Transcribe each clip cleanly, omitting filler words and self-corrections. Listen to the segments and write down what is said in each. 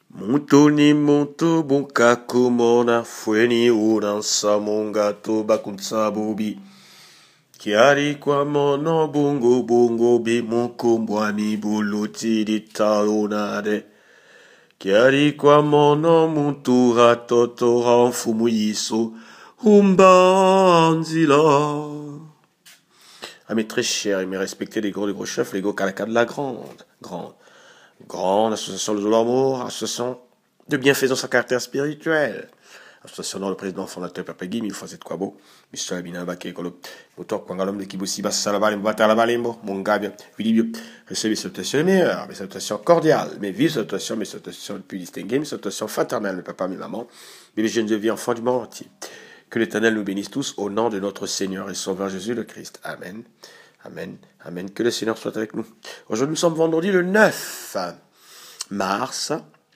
Mutoni muntu bunkaku mona fueni uransa mongato bakunsa bobi. Kiari kwa mono bungo bungo bi mukumbwani buluti di talonade. Kiari kwa mono mutura toto ranfumuyiso humbanzila. Ah mes très chers et mes respectés les gros chefs, les gros calaca de la grande association de l'amour, association de bienfaisance à caractère spirituel. Association dans le président fondateur Papa Guy, mille fois c'est quoi beau. Mister Abina Baké Kolo. Motor Kwangalom de Kibusi Bassalabalim, Batalabalimbo, mon gars bien, Philippe. Recevez mes salutations meilleures, mes salutations cordiales, mes vives salutations, mes salutations les plus distinguées, mes salutations fraternelles, mes papas, mes mamans, mes jeunes de vie, enfants du monde entier. Que l'Éternel nous bénisse tous au nom de notre Seigneur et Sauveur Jésus le Christ. Amen. Amen. Amen. Que le Seigneur soit avec nous. Aujourd'hui, nous sommes vendredi le 9 mars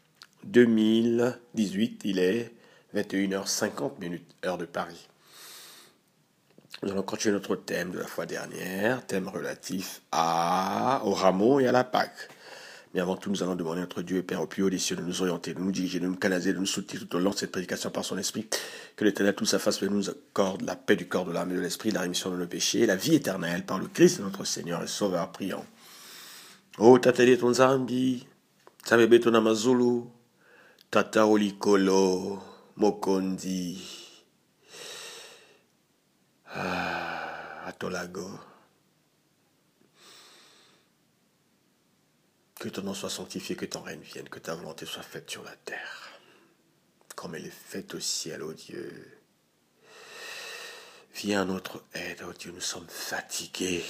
2018. Il est 21h50, heure de Paris. Nous allons continuer notre thème de la fois dernière, thème relatif au rameau et à la Pâque. Mais avant tout, nous allons demander à notre Dieu et Père au plus haut des cieux de nous orienter, de nous diriger, de nous canaliser, de nous soutenir tout au long de cette prédication par son esprit. Que l'Éternel, tout sa face, nous accorde la paix du corps, de l'âme et de l'esprit, la rémission de nos péchés et la vie éternelle par le Christ notre Seigneur et Sauveur. Prions. Oh, tateli ton zambi, samebe ton amazulu, tata olikolo, mokondi, atolago. Que ton nom soit sanctifié, que ton règne vienne, que ta volonté soit faite sur la terre, comme elle est faite au ciel, ô Dieu. Viens à notre aide, ô Dieu, nous sommes fatigués.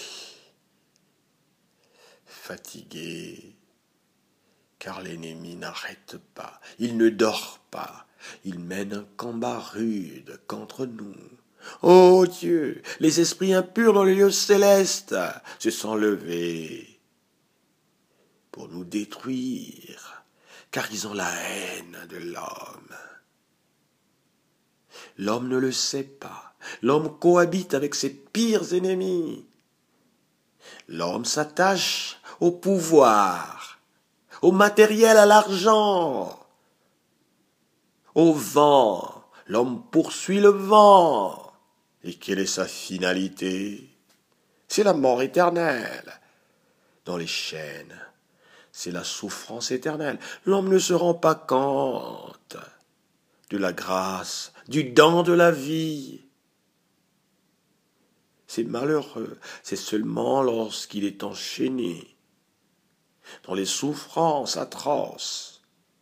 Fatigués, car l'ennemi n'arrête pas, il ne dort pas, il mène un combat rude contre nous. Ô Dieu, les esprits impurs dans les lieux célestes se sont levés pour nous détruire, car ils ont la haine de l'homme. L'homme ne le sait pas. L'homme cohabite avec ses pires ennemis. L'homme s'attache au pouvoir, au matériel, à l'argent, au vent. L'homme poursuit le vent. Et quelle est sa finalité? C'est la mort éternelle dans les chaînes. C'est la souffrance éternelle. L'homme ne se rend pas compte de la grâce, du don de la vie. C'est malheureux. C'est seulement lorsqu'il est enchaîné dans les souffrances atroces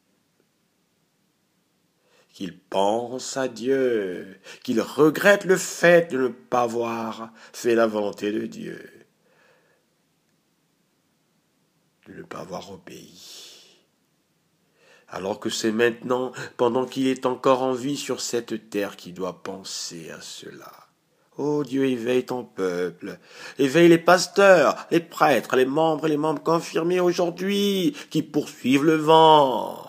qu'il pense à Dieu, qu'il regrette le fait de ne pas avoir fait la volonté de Dieu, de ne pas avoir obéi. Alors que c'est maintenant, pendant qu'il est encore en vie sur cette terre, qu'il doit penser à cela. Oh Dieu, éveille ton peuple, éveille les pasteurs, les prêtres, les membres confirmés aujourd'hui, qui poursuivent le vent.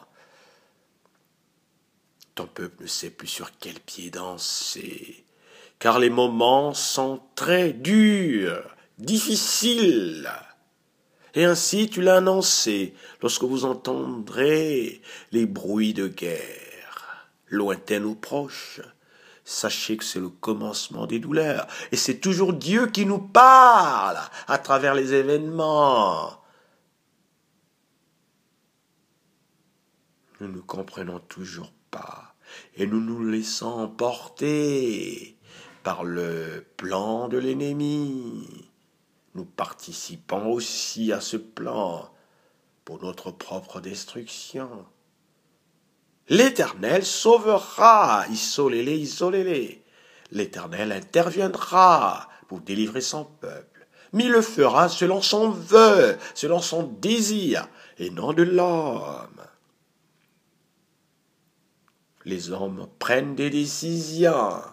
Ton peuple ne sait plus sur quel pied danser, car les moments sont très durs, difficiles. Et ainsi tu l'as annoncé, lorsque vous entendrez les bruits de guerre, lointains ou proches. Sachez que c'est le commencement des douleurs. Et c'est toujours Dieu qui nous parle à travers les événements. Nous ne comprenons toujours pas. Et nous nous laissons emporter par le plan de l'ennemi. Nous participons aussi à ce plan pour notre propre destruction. L'Éternel sauvera, isolez-les. L'Éternel interviendra pour délivrer son peuple. Mais il le fera selon son vœu, selon son désir, et non de l'homme. Les hommes prennent des décisions.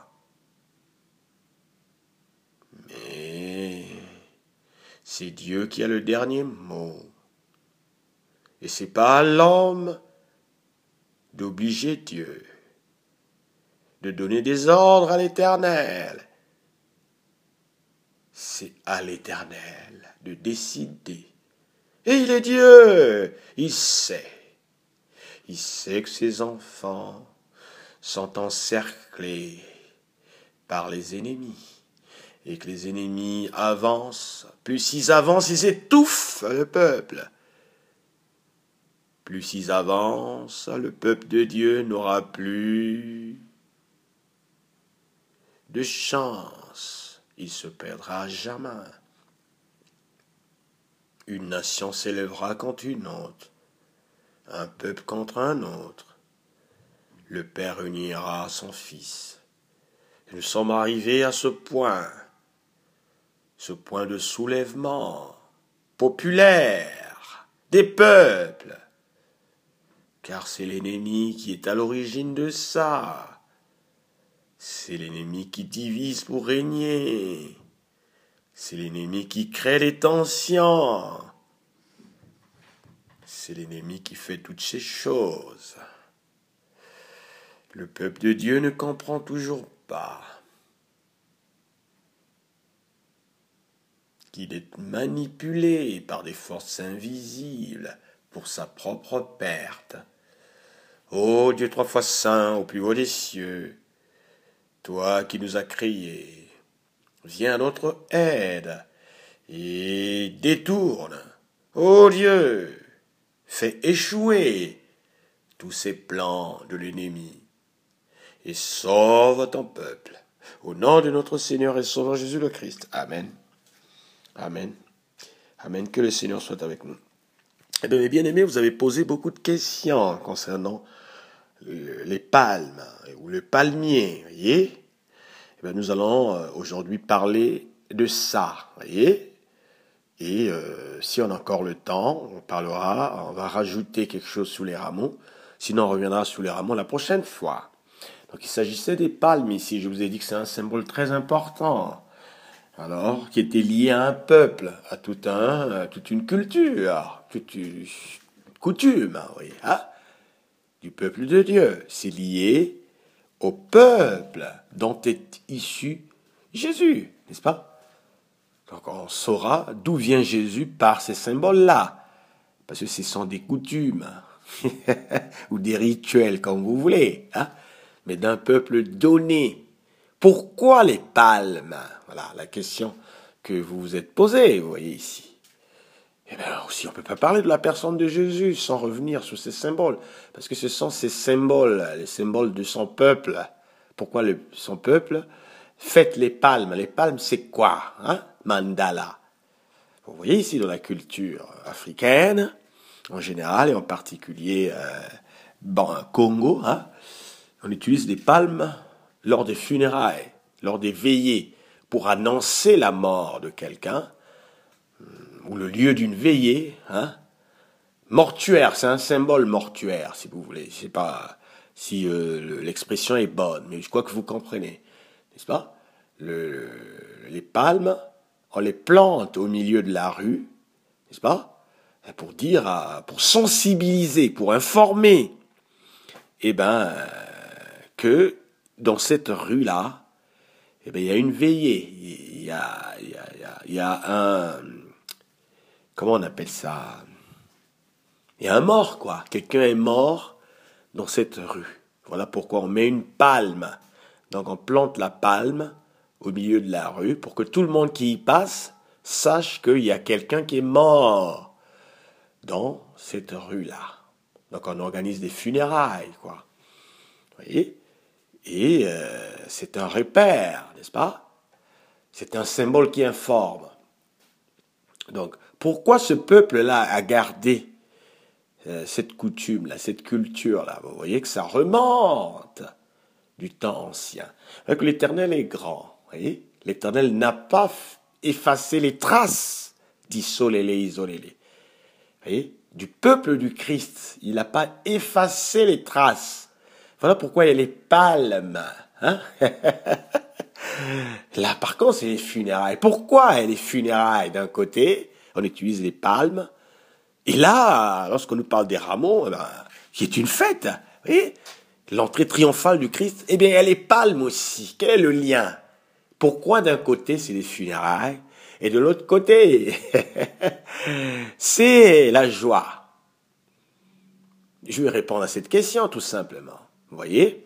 Mais c'est Dieu qui a le dernier mot. Et c'est pas à l'homme d'obliger Dieu, de donner des ordres à l'Éternel. C'est à l'Éternel de décider. Et il est Dieu, il sait. Il sait que ses enfants sont encerclés par les ennemis et que les ennemis avancent. Plus ils avancent, ils étouffent le peuple. Plus ils avancent, le peuple de Dieu n'aura plus de chance. Il se perdra jamais. Une nation s'élèvera contre une autre, un peuple contre un autre. Le Père unira son Fils. Et nous sommes arrivés à ce point de soulèvement populaire des peuples, car c'est l'ennemi qui est à l'origine de ça. C'est l'ennemi qui divise pour régner. C'est l'ennemi qui crée des tensions. C'est l'ennemi qui fait toutes ces choses. Le peuple de Dieu ne comprend toujours pas qu'il est manipulé par des forces invisibles pour sa propre perte. Ô Dieu 3 fois saint, au plus haut des cieux, toi qui nous as créés, viens à notre aide et détourne, ô Dieu, fais échouer tous ces plans de l'ennemi et sauve ton peuple. Au nom de notre Seigneur et Sauveur Jésus le Christ. Amen. Amen. Amen. Que le Seigneur soit avec nous. Eh bien, mes bien-aimés, vous avez posé beaucoup de questions concernant les palmes ou le palmier, voyez. Eh bien, nous allons aujourd'hui parler de ça, voyez. Et si on a encore le temps, on va rajouter quelque chose sous les rameaux. Sinon, on reviendra sous les rameaux la prochaine fois. Donc, il s'agissait des palmes ici. Je vous ai dit que c'est un symbole très important. Alors, qui était lié à un peuple, à toute une culture, toute une coutume, vous voyez, hein, du peuple de Dieu. C'est lié au peuple dont est issu Jésus, n'est-ce pas? Donc on saura d'où vient Jésus par ces symboles-là, parce que ce sont des coutumes, ou des rituels, comme vous voulez, hein, mais d'un peuple donné. Pourquoi les palmes? Voilà la question que vous vous êtes posée, vous voyez ici. Eh bien aussi, on ne peut pas parler de la personne de Jésus sans revenir sur ces symboles, parce que ce sont ces symboles, les symboles de son peuple. Pourquoi son peuple fête les palmes? Les palmes, c'est quoi, hein? Mandala. Vous voyez ici dans la culture africaine, en général, et en particulier Congo, hein, on utilise des palmes lors des funérailles, lors des veillées, pour annoncer la mort de quelqu'un, ou le lieu d'une veillée, hein. Mortuaire, c'est un symbole mortuaire, si vous voulez. Je ne sais pas si l'expression est bonne, mais je crois que vous comprenez, n'est-ce pas? Les palmes, on les plante au milieu de la rue, n'est-ce pas? Pour dire, pour sensibiliser, pour informer, eh ben, que dans cette rue-là, eh ben, il y a une veillée, il y a un, comment on appelle ça? Il y a un mort, quoi. Quelqu'un est mort dans cette rue. Voilà pourquoi on met une palme. Donc on plante la palme au milieu de la rue pour que tout le monde qui y passe sache qu'il y a quelqu'un qui est mort dans cette rue-là. Donc on organise des funérailles, quoi. Vous voyez? Et c'est un repère, n'est-ce pas? C'est un symbole qui informe. Donc, pourquoi ce peuple-là a gardé cette coutume-là, cette culture-là? Vous voyez que ça remonte du temps ancien. Donc, l'Éternel est grand, vous voyez? L'Éternel n'a pas effacé les traces d'isolélé. Vous voyez? Du peuple du Christ, il n'a pas effacé les traces. Voilà pourquoi il y a les palmes, hein? Là, par contre, c'est les funérailles. Pourquoi il y a les funérailles d'un côté? On utilise les palmes. Et là, lorsqu'on nous parle des rameaux, eh ben, qui est une fête, vous voyez, l'entrée triomphale du Christ, eh bien, il y a les palmes aussi. Quel est le lien? Pourquoi d'un côté, c'est les funérailles, et de l'autre côté, c'est la joie? je vais répondre à cette question tout simplement. Vous voyez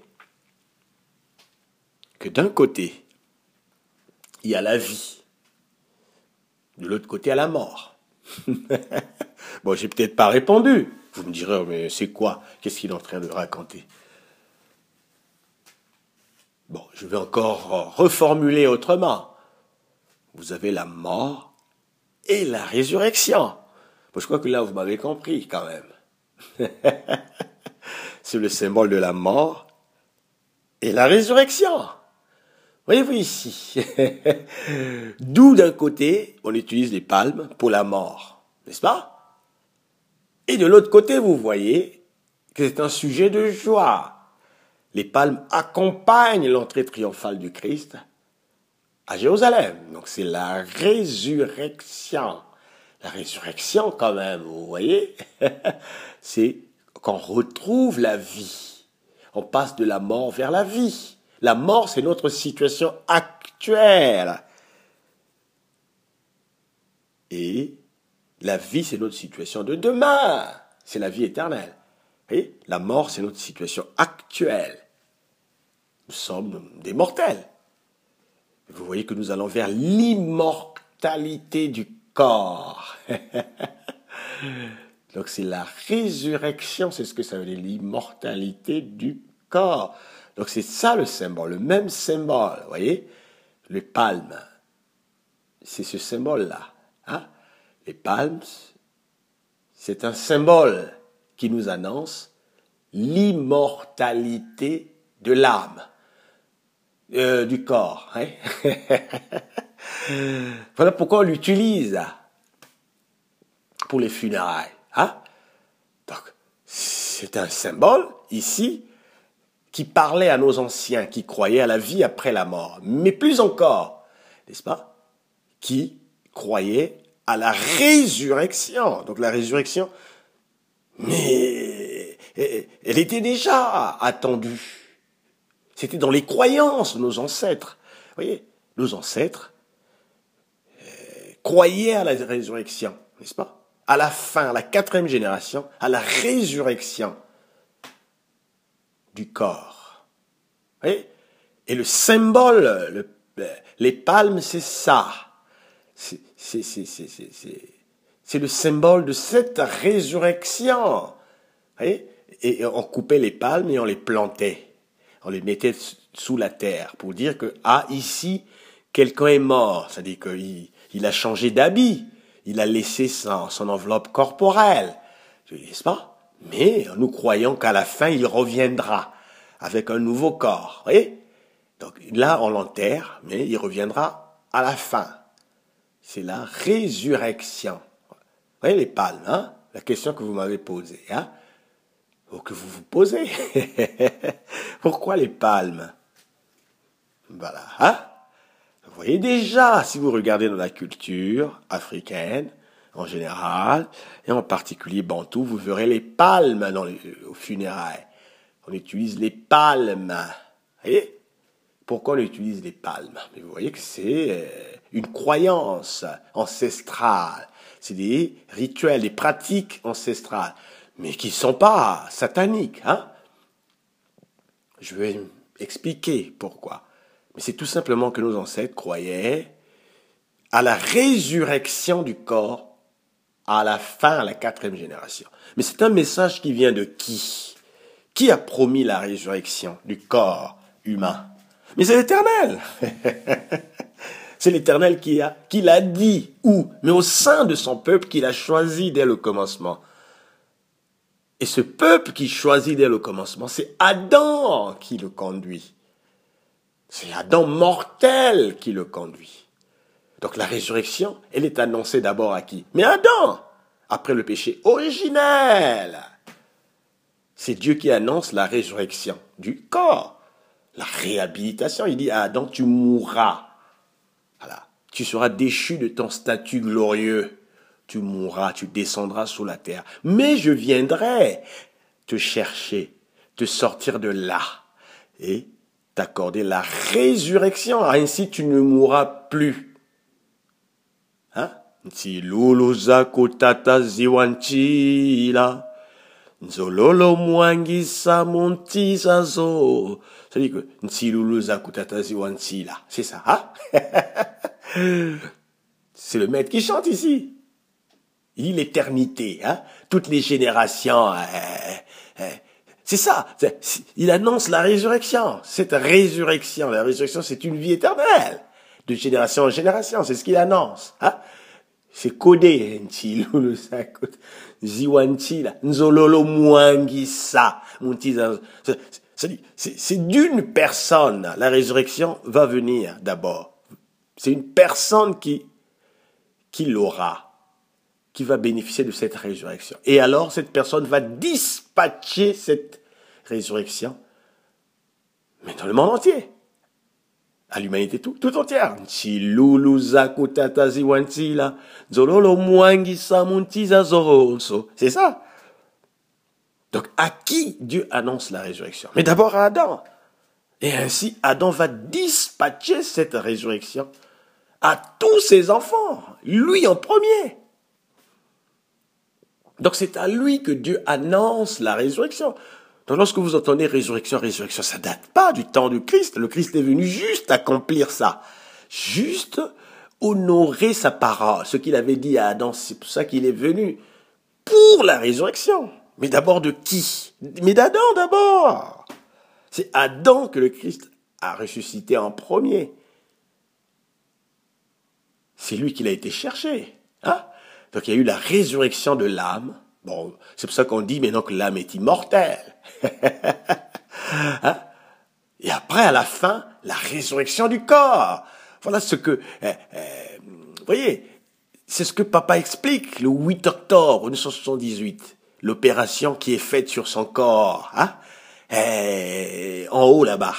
que d'un côté, il y a la vie. De l'autre côté, il y a la mort. Bon, j'ai peut-être pas répondu. Vous me direz, oh, mais c'est quoi? Qu'est-ce qu'il est en train de raconter? Bon, je vais encore reformuler autrement. Vous avez la mort et la résurrection. Bon, je crois que là, vous m'avez compris quand même. C'est le symbole de la mort et la résurrection. Voyez-vous ici. D'où d'un côté, on utilise les palmes pour la mort, n'est-ce pas? Et de l'autre côté, vous voyez que c'est un sujet de joie. Les palmes accompagnent l'entrée triomphale du Christ à Jérusalem. Donc c'est la résurrection. La résurrection quand même, vous voyez. C'est qu'on retrouve la vie. On passe de la mort vers la vie. La mort, c'est notre situation actuelle. Et la vie, c'est notre situation de demain. C'est la vie éternelle. Et la mort, c'est notre situation actuelle. Nous sommes des mortels. Vous voyez que nous allons vers l'immortalité du corps. Donc c'est la résurrection, c'est ce que ça veut dire, l'immortalité du corps. Donc c'est ça le symbole, le même symbole, vous voyez, les palmes, c'est ce symbole-là. Hein? Les palmes, c'est un symbole qui nous annonce l'immortalité de l'âme, du corps. Hein? Voilà pourquoi on l'utilise pour les funérailles. Hein? Donc, c'est un symbole ici qui parlait à nos anciens, qui croyaient à la vie après la mort, mais plus encore, n'est-ce pas, qui croyaient à la résurrection. Donc la résurrection, mais elle était déjà attendue. C'était dans les croyances de nos ancêtres. Vous voyez, nos ancêtres croyaient à la résurrection, n'est-ce pas? À la fin, à la 4e génération, à la résurrection du corps. Vous voyez? Et le symbole, les palmes, c'est ça. C'est le symbole de cette résurrection. Vous voyez? Et on coupait les palmes et on les plantait. On les mettait sous la terre pour dire que, ah, ici, quelqu'un est mort. C'est-à-dire qu'il a changé d'habit. Il a laissé son enveloppe corporelle. N'est-ce pas? Mais nous croyons qu'à la fin, il reviendra avec un nouveau corps. Vous voyez? Donc là, on l'enterre, mais il reviendra à la fin. C'est la résurrection. Vous voyez les palmes, hein? La question que vous m'avez posée, hein? Ou que vous vous posez. Pourquoi les palmes? Voilà, hein? Vous voyez déjà, si vous regardez dans la culture africaine, en général, et en particulier bantou, vous verrez les palmes aux funérailles. On utilise les palmes. Vous voyez? Pourquoi on utilise les palmes? Mais vous voyez que c'est une croyance ancestrale. C'est des rituels, des pratiques ancestrales, mais qui ne sont pas sataniques. Hein? Je vais expliquer pourquoi. Mais c'est tout simplement que nos ancêtres croyaient à la résurrection du corps à la fin, à la 4e génération. Mais c'est un message qui vient de qui? Qui a promis la résurrection du corps humain? Mais c'est l'Éternel. C'est l'Éternel qui l'a dit. Où? Mais au sein de son peuple qu'il a choisi dès le commencement. Et ce peuple qui choisit dès le commencement, c'est Adam qui le conduit. C'est Adam mortel qui le conduit. Donc la résurrection, elle est annoncée d'abord à qui? Mais Adam, après le péché originel. C'est Dieu qui annonce la résurrection du corps, la réhabilitation. Il dit à Adam, tu mourras. Voilà. Tu seras déchu de ton statut glorieux. Tu mourras, tu descendras sous la terre. Mais je viendrai te chercher, te sortir de là et t'accorder la résurrection. Ainsi, tu ne mourras plus. Hein? Si luluza kotata ziwanchila Nzololo mwangisa montizazo. Ça dit que Ntilulu zakutatazi wantila. C'est ça, hein? C'est le maître qui chante ici. Il dit l'éternité, hein? Toutes les générations. C'est ça. Il annonce la résurrection. Cette résurrection, la résurrection, c'est une vie éternelle. De génération en génération, c'est ce qu'il annonce, hein? C'est codé, Ntilulu zakut. Ziwantila. Nzololo mwangisa montizazo. C'est d'une personne. La résurrection va venir d'abord. C'est une personne qui l'aura, qui va bénéficier de cette résurrection. Et alors, cette personne va dispatcher cette résurrection, mais dans le monde entier. À l'humanité tout entière. C'est ça. Donc, à qui Dieu annonce la résurrection? Mais d'abord à Adam. Et ainsi, Adam va dispatcher cette résurrection à tous ses enfants. Lui en premier. Donc, c'est à lui que Dieu annonce la résurrection. Donc, lorsque vous entendez résurrection, ça date pas du temps du Christ. Le Christ est venu juste accomplir ça. Juste honorer sa parole. Ce qu'il avait dit à Adam, c'est pour ça qu'il est venu. Pour la résurrection. Mais d'abord de qui? Mais d'Adam d'abord. C'est Adam que le Christ a ressuscité en premier. C'est lui qu'il a été cherché. Hein? Donc il y a eu la résurrection de l'âme. Bon, c'est pour ça qu'on dit maintenant que l'âme est immortelle. Hein? Et après, à la fin, la résurrection du corps. Voilà ce que... vous voyez, c'est ce que papa explique le 8 octobre 1978. L'opération qui est faite sur son corps. Hein? En haut là-bas.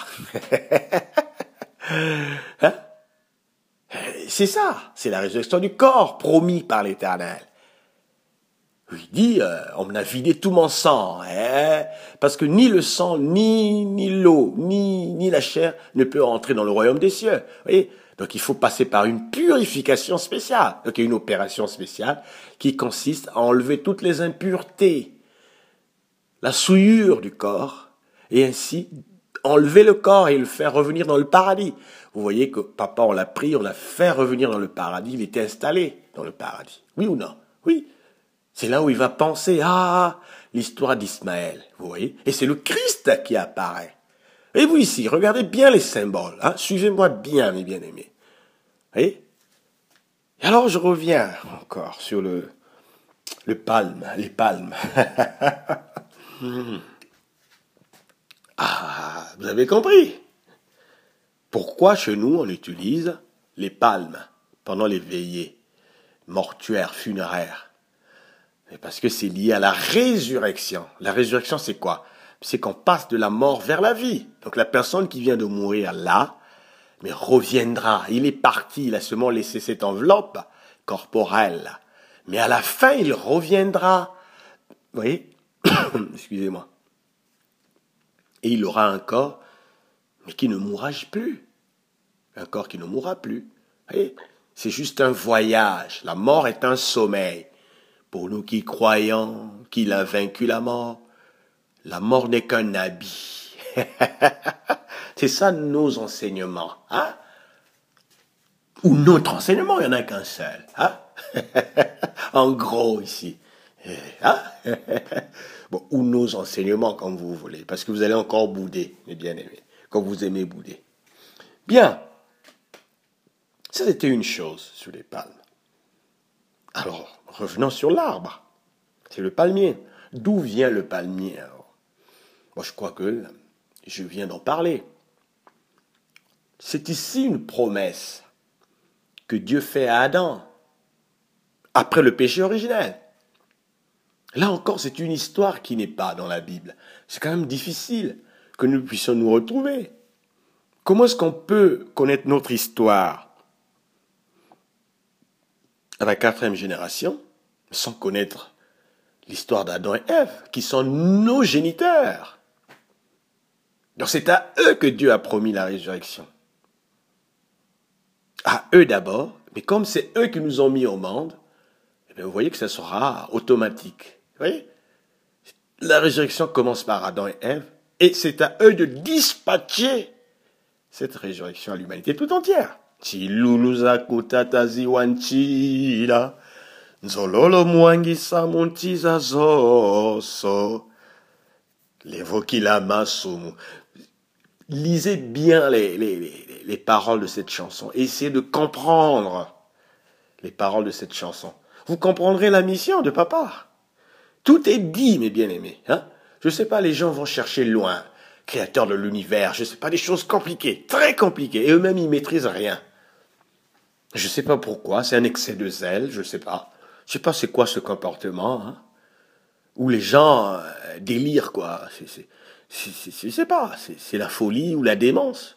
Hein? C'est ça. C'est la résurrection du corps promis par l'Éternel. Il dit, on m'a vidé tout mon sang, parce que ni le sang, ni l'eau, ni la chair ne peut entrer dans le royaume des cieux. Vous voyez? Donc il faut passer par une purification spéciale. Donc il y a une opération spéciale qui consiste à enlever toutes les impuretés, la souillure du corps, et ainsi enlever le corps et le faire revenir dans le paradis. Vous voyez que papa, on l'a pris, on l'a fait revenir dans le paradis, il était installé dans le paradis. Oui ou non? Oui. C'est là où il va penser à l'histoire d'Ismaël, vous voyez? Et c'est le Christ qui apparaît. Et vous ici, regardez bien les symboles, hein? Suivez-moi bien, mes bien-aimés. Vous voyez? Et alors je reviens encore sur les palmes. Ah, vous avez compris? Pourquoi chez nous on utilise les palmes pendant les veillées mortuaires, funéraires? Parce que c'est lié à la résurrection. La résurrection, c'est quoi? C'est qu'on passe de la mort vers la vie. Donc la personne qui vient de mourir là, mais reviendra. Il est parti, il a seulement laissé cette enveloppe corporelle. Mais à la fin, il reviendra. Vous voyez? Excusez-moi. Et il aura un corps, mais qui ne mourra plus. Un corps qui ne mourra plus. Vous voyez? C'est juste un voyage. La mort est un sommeil. Pour nous qui croyons qu'il a vaincu la mort n'est qu'un habit. C'est ça nos enseignements. Hein? Ou notre enseignement, il n'y en a qu'un seul. Hein? En gros ici. Hein? Bon, ou nos enseignements comme vous voulez. Parce que vous allez encore bouder, mes bien-aimés. Comme vous aimez bouder. Bien. Ça, c'était une chose sur les palmes. Alors, revenons sur l'arbre. C'est le palmier. D'où vient le palmier alors? Moi, je crois que je viens d'en parler. C'est ici une promesse que Dieu fait à Adam après le péché originel. Là encore, c'est une histoire qui n'est pas dans la Bible. C'est quand même difficile que nous puissions nous retrouver. Comment est-ce qu'on peut connaître notre histoire à la 4e génération sans connaître l'histoire d'Adam et Ève, qui sont nos géniteurs? Donc c'est à eux que Dieu a promis la résurrection. À eux d'abord, mais comme c'est eux qui nous ont mis au monde, eh bien vous voyez que ça sera automatique. Vous voyez? La résurrection commence par Adam et Ève, et c'est à eux de dispatcher cette résurrection à l'humanité tout entière. Chiluluza kutatazi wanchila, nzololo mwangisa montiza zoso, levokila masumu. Lisez bien les paroles de cette chanson. Essayez de comprendre les paroles de cette chanson. Vous comprendrez la mission de papa. Tout est dit, mes bien-aimés. Hein? Je ne sais pas, les gens vont chercher loin. Créateur de l'univers, je ne sais pas, des choses compliquées, très compliquées. Et eux-mêmes, ils maîtrisent rien. Je ne sais pas pourquoi, c'est un excès de zèle, je ne sais pas. Je ne sais pas c'est quoi ce comportement. Hein? Où les gens délirent, quoi. Je ne sais pas, c'est la folie ou la démence.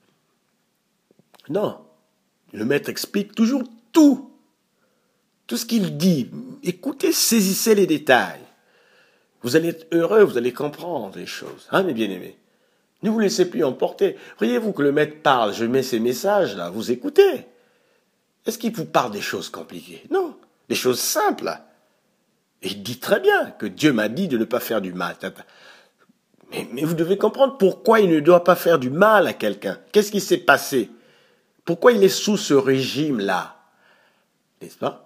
Non. Le maître explique toujours tout. Tout ce qu'il dit. Écoutez, saisissez les détails. Vous allez être heureux, vous allez comprendre les choses. Hein, mes bien-aimés? Ne vous laissez plus emporter. Voyez-vous que le maître parle, je mets ces messages là, vous écoutez. Est-ce qu'il vous parle des choses compliquées? Non, des choses simples. Et il dit très bien que Dieu m'a dit de ne pas faire du mal. Mais vous devez comprendre pourquoi il ne doit pas faire du mal à quelqu'un. Qu'est-ce qui s'est passé? Pourquoi il est sous ce régime-là? N'est-ce pas?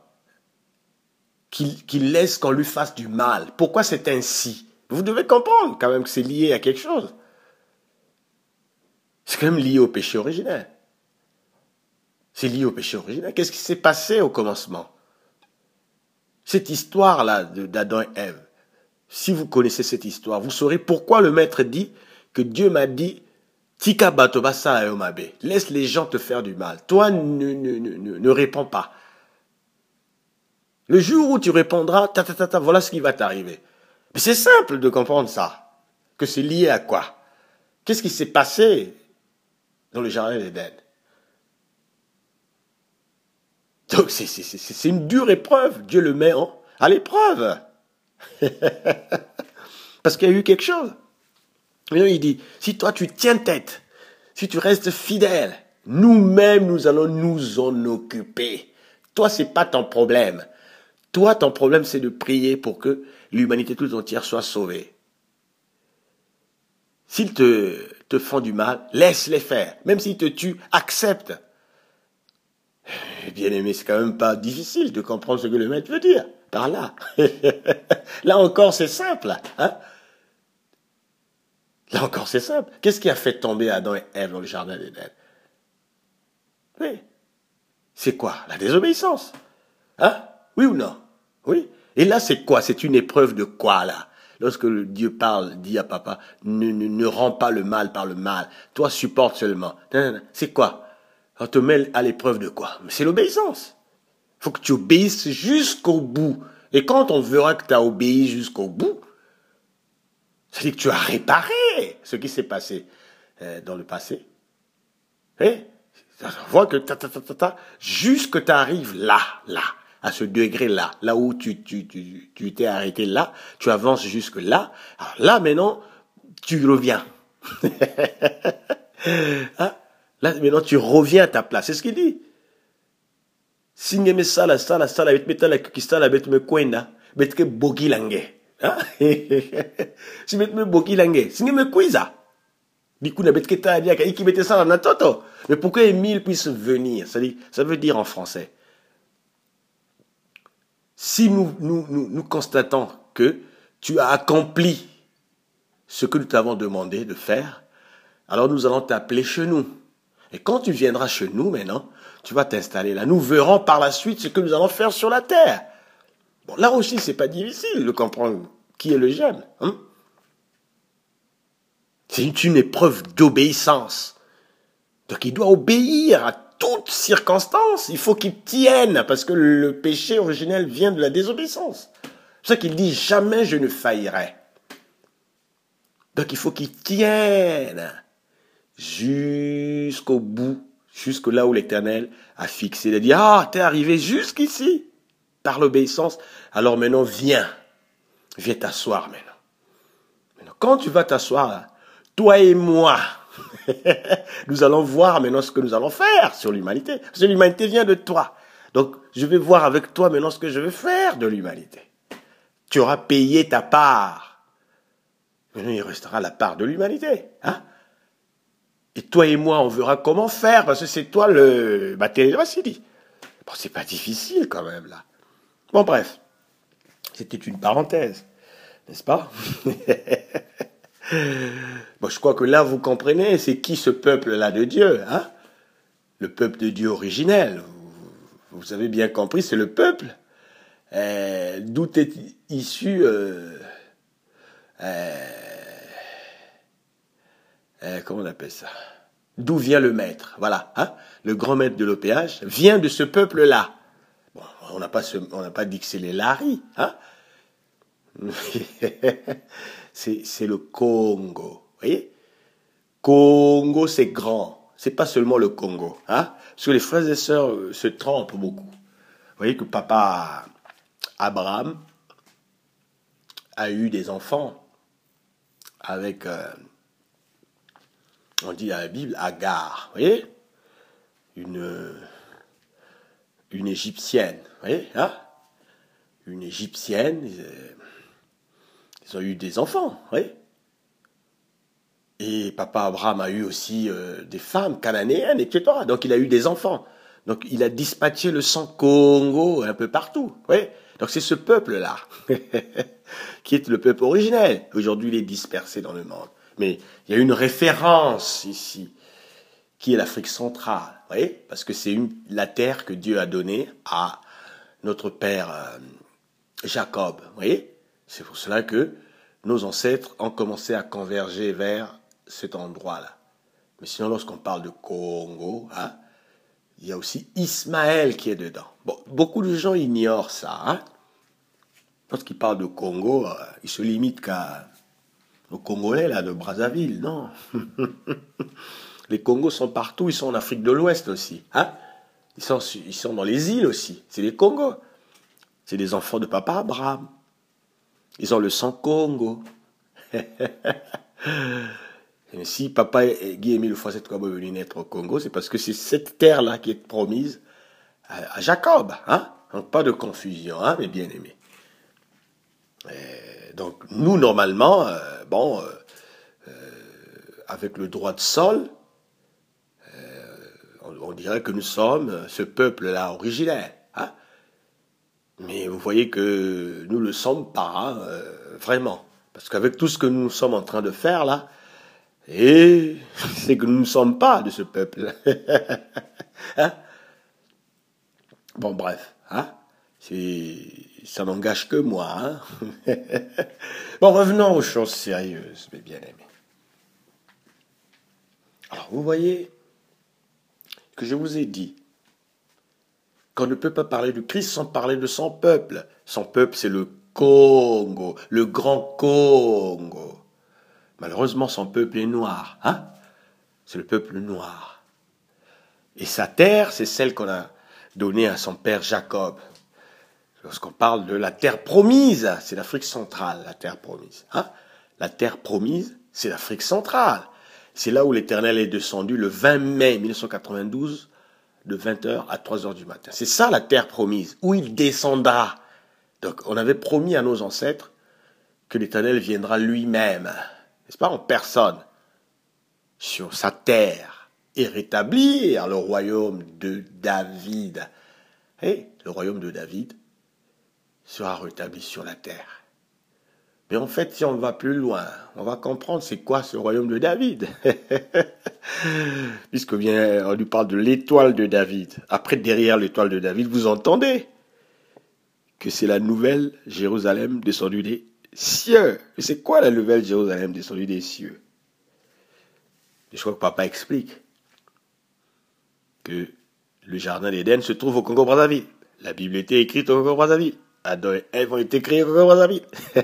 Qu'il laisse qu'on lui fasse du mal. Pourquoi c'est ainsi? Vous devez comprendre quand même que c'est lié à quelque chose. C'est quand même lié au péché originel. C'est lié au péché originel. Qu'est-ce qui s'est passé au commencement? Cette histoire-là d'Adam et Ève, si vous connaissez cette histoire, vous saurez pourquoi le maître dit que Dieu m'a dit Tika batoba salayomabe. Laisse les gens te faire du mal. Toi, ne réponds pas. Le jour où tu répondras, voilà ce qui va t'arriver. Mais c'est simple de comprendre ça. Que c'est lié à quoi? Qu'est-ce qui s'est passé dans le jardin d'Éden? Donc c'est une dure épreuve. Dieu le met à l'épreuve. Parce qu'il y a eu quelque chose. Et là, il dit, si toi tu tiens tête, si tu restes fidèle, nous-mêmes nous allons nous en occuper. Toi, c'est pas ton problème. Toi, ton problème, c'est de prier pour que l'humanité toute entière soit sauvée. S'ils te font du mal, laisse-les faire. Même s'ils te tuent, accepte. Bien aimé, c'est quand même pas difficile de comprendre ce que le maître veut dire par là. Là encore, c'est simple. Hein? Là encore, c'est simple. Qu'est-ce qui a fait tomber Adam et Ève dans le jardin d'Éden? Oui. C'est quoi? La désobéissance. Hein? Oui ou non? Oui. Et là, c'est quoi? C'est une épreuve de quoi, là? Lorsque Dieu parle, dit à papa, ne rends pas le mal par le mal. Toi, supporte seulement. C'est quoi? On te met à l'épreuve de quoi? Mais c'est l'obéissance. Il faut que tu obéisses jusqu'au bout. Et quand on verra que tu as obéi jusqu'au bout, ça dit que tu as réparé ce qui s'est passé dans le passé. Et on voit que jusque tu arrives là, à ce degré-là, là où tu t'es arrêté là, tu avances jusque là. Alors là, maintenant, tu reviens. Hein? Là, maintenant, tu reviens à ta place. C'est ce qu'il dit. Singeme sala, bet meta la kukista la bet me kwenda, bet ke bogi langue. Si bet me bogi langue, singeme kwiza. Diku na bet ke ta dia ka iki bete sala na toto. Mais pourquoi Émile puisse venir? Ça veut dire en français. Si nous constatons que tu as accompli ce que nous t'avons demandé de faire, alors nous allons t'appeler chez nous. Et quand tu viendras chez nous maintenant, tu vas t'installer là. Nous verrons par la suite ce que nous allons faire sur la terre. Bon, là aussi, c'est pas difficile de comprendre qui est le jeune. Hein? C'est une épreuve d'obéissance. Donc il doit obéir à toutes circonstances. Il faut qu'il tienne, parce que le péché originel vient de la désobéissance. C'est pour ça qu'il dit, jamais je ne faillirai. Donc il faut qu'il tienne jusqu'au bout, jusque là où l'Éternel a fixé. Il a dit, t'es arrivé jusqu'ici par l'obéissance, alors maintenant viens t'asseoir maintenant. Quand tu vas t'asseoir là, toi et moi, nous allons voir maintenant ce que nous allons faire sur l'humanité. Parce que l'humanité vient de toi. Donc je vais voir avec toi maintenant ce que je vais faire de l'humanité. Tu auras payé ta part Mais il restera la part de l'humanité. Hein? Et toi et moi, on verra comment faire, parce que c'est toi le Vassili. Bon, c'est pas difficile quand même, là. Bon, bref. C'était une parenthèse. N'est-ce pas? Bon, je crois que là, vous comprenez, c'est qui ce peuple-là de Dieu, hein? Le peuple de Dieu originel. Vous avez bien compris, c'est le peuple. D'où est issu... comment on appelle ça? D'où vient le maître? Voilà, hein? Le grand maître de l'OPH vient de ce peuple-là. Bon, on n'a pas dit que c'est les Laris, hein? C'est le Congo, vous voyez? Congo, c'est grand. C'est pas seulement le Congo, hein? Parce que les frères et sœurs se trompent beaucoup. Vous voyez que papa Abraham a eu des enfants avec, on dit dans la Bible, Agar, vous voyez? Une Égyptienne, vous voyez, hein? Une Égyptienne, ils ont eu des enfants, vous voyez? Et papa Abraham a eu aussi des femmes cananéennes, etc. Donc il a eu des enfants. Donc il a dispatché le sang Congo un peu partout, vous voyez? Donc c'est ce peuple-là qui est le peuple originel. Aujourd'hui, il est dispersé dans le monde. Mais il y a une référence ici, qui est l'Afrique centrale, vous voyez? Parce que c'est la terre que Dieu a donnée à notre père Jacob, vous voyez? C'est pour cela que nos ancêtres ont commencé à converger vers cet endroit-là. Mais sinon, lorsqu'on parle de Congo, hein, il y a aussi Ismaël qui est dedans. Bon, beaucoup de gens ignorent ça, hein? Lorsqu'ils parlent de Congo, ils se limitent aux Congolais là, de Brazzaville, non. Les Congos sont partout, ils sont en Afrique de l'Ouest aussi, hein? Ils sont dans les îles aussi, c'est des Congos. C'est des enfants de papa Abraham. Ils ont le sang Congo. Et si papa Guy-Émile Foisset Kwabo est venu naître au Congo, c'est parce que c'est cette terre-là qui est promise à Jacob. Hein? Donc pas de confusion, hein, mes bien-aimés. Donc nous, normalement, avec le droit de sol, on dirait que nous sommes ce peuple-là originaire. Hein? Mais vous voyez que nous ne le sommes pas, hein, vraiment. Parce qu'avec tout ce que nous sommes en train de faire là, c'est que nous ne sommes pas de ce peuple. Hein? Bon, bref, hein? Ça n'engage que moi. Hein? Bon, revenons aux choses sérieuses, mes bien-aimés. Alors, vous voyez que je vous ai dit qu'on ne peut pas parler du Christ sans parler de son peuple. Son peuple, c'est le Congo, le grand Congo. Malheureusement, son peuple est noir. Hein? C'est le peuple noir. Et sa terre, c'est celle qu'on a donnée à son père Jacob. Lorsqu'on parle de la terre promise, c'est l'Afrique centrale, la terre promise. Hein? La terre promise, c'est l'Afrique centrale. C'est là où l'Éternel est descendu le 20 mai 1992, de 20h à 3h du matin. C'est ça la terre promise, où il descendra. Donc on avait promis à nos ancêtres que l'Éternel viendra lui-même, n'est-ce pas, en personne, sur sa terre, et rétablir le royaume de David. Et le royaume de David sera rétabli sur la terre. Mais en fait, si on va plus loin, on va comprendre c'est quoi ce royaume de David. Puisque bien, on lui parle de l'étoile de David. Après, derrière l'étoile de David, vous entendez que c'est la nouvelle Jérusalem descendue des cieux. Et c'est quoi la nouvelle Jérusalem descendue des cieux? Je crois que papa explique que le jardin d'Éden se trouve au Congo-Brazzaville. La Bible était écrite au Congo-Brazzaville. Adam et Ève ont été créés au Congo-Brazzaville.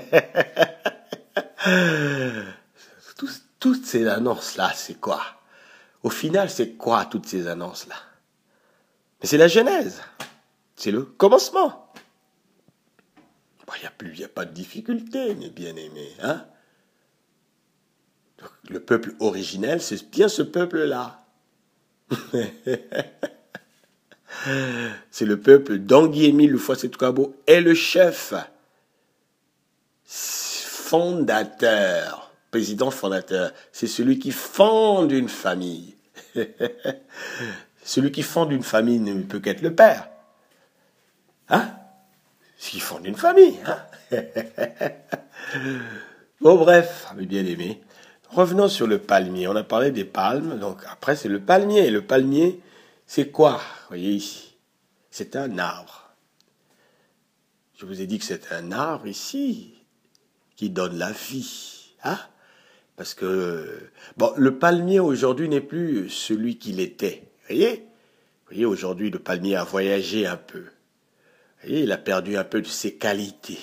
Toutes ces annonces-là, c'est quoi? Au final, c'est quoi toutes ces annonces-là? Mais c'est la Genèse. C'est le commencement. Il n'y a pas de difficulté, mes bien-aimés. Hein? Donc, le peuple originel, c'est bien ce peuple-là. C'est le peuple d'Angui-Émile Loufoua-Setou-Kabo est le chef fondateur, président fondateur, c'est celui qui fonde une famille. Celui qui fonde une famille ne peut qu'être le père. Hein? Qui fonde une famille. Hein? Bon, bref, mes bien-aimés, revenons sur le palmier. On a parlé des palmes, donc après c'est le palmier. Le palmier, c'est quoi? Vous voyez ici, c'est un arbre. Je vous ai dit que c'est un arbre ici qui donne la vie. Hein? Parce que, bon, le palmier aujourd'hui n'est plus celui qu'il était. Vous voyez, aujourd'hui, le palmier a voyagé un peu. Vous voyez, il a perdu un peu de ses qualités.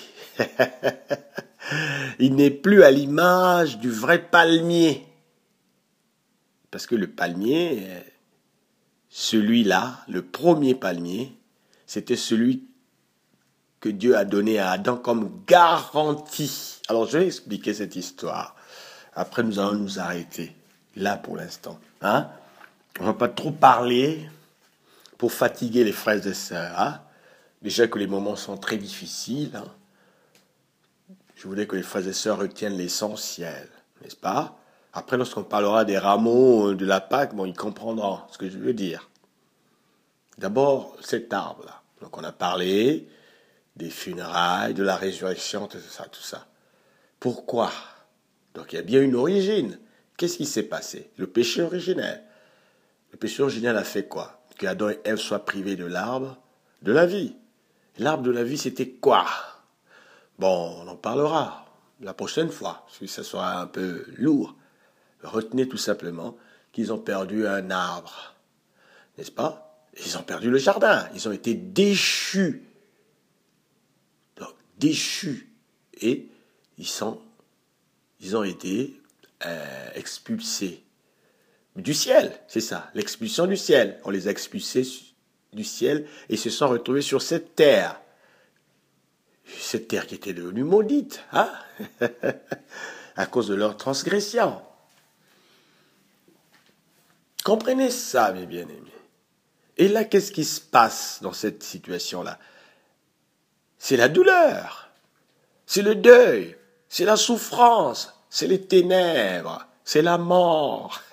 Il n'est plus à l'image du vrai palmier. Parce que le palmier, celui-là, le premier palmier, c'était celui que Dieu a donné à Adam comme garantie. Alors, je vais expliquer cette histoire. Après, nous allons nous arrêter là pour l'instant. Hein? On ne va pas trop parler pour fatiguer les frères et sœurs. Hein? Déjà que les moments sont très difficiles. Hein? Je voulais que les frères et sœurs retiennent l'essentiel, n'est-ce pas? Après, lorsqu'on parlera des rameaux de la Pâque, bon, ils comprendront ce que je veux dire. D'abord, cet arbre-là. Donc, on a parlé des funérailles, de la résurrection, tout ça. Pourquoi? Donc il y a bien une origine. Qu'est-ce qui s'est passé? Le péché originel. Le péché originel a fait quoi? Que Adam et Ève soient privés de l'arbre de la vie. L'arbre de la vie, c'était quoi? Bon, on en parlera la prochaine fois, parce que ça sera un peu lourd. Retenez tout simplement qu'ils ont perdu un arbre. N'est-ce pas? Ils ont perdu le jardin. Ils ont été déchus. Donc, déchus. Et ils ont été expulsés du ciel, c'est ça, l'expulsion du ciel. On les a expulsés du ciel et se sont retrouvés sur cette terre qui était devenue maudite, hein? À cause de leur transgression. Comprenez ça, mes bien-aimés. Et là, qu'est-ce qui se passe dans cette situation-là? C'est la douleur, c'est le deuil, c'est la souffrance, c'est les ténèbres, c'est la mort.